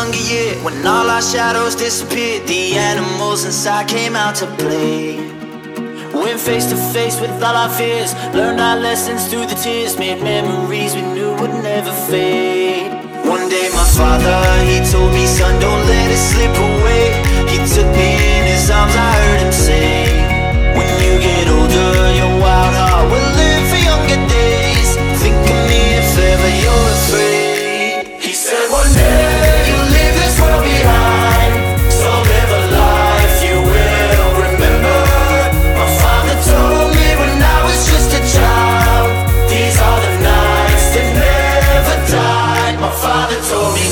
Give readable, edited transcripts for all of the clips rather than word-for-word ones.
younger year, when all our shadows disappeared, the animals inside came out to play. Went face to face with all our fears, learned our lessons through the tears, made memories we knew would never fade. One day my father, he told me, son, don't let it slip away. He took me in his arms, I heard him say, when you get older, your wild heart will live for younger days. Think of me if ever you're afraid. He said one day you'll leave this world behind, so live a life you will remember. My father told me when I was just a child, these are the nights that never died. My father told me.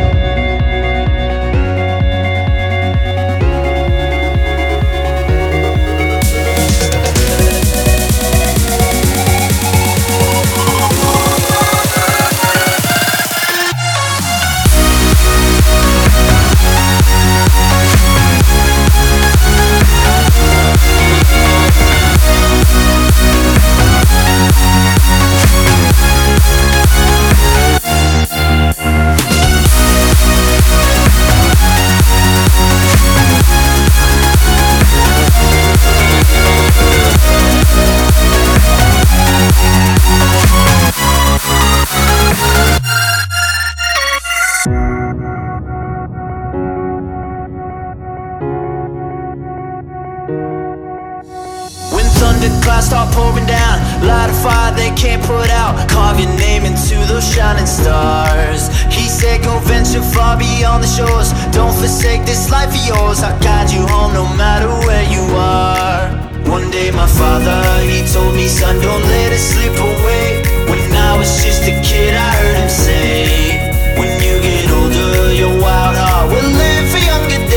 Thunderclouds start pouring down, light a fire they can't put out, carve your name into those shining stars. He said go venture far beyond the shores, don't forsake this life of yours, I'll guide you home no matter where you are. One day my father, he told me, son, don't let it slip away. When I was just a kid I heard him say, when you get older your wild heart will live for younger days.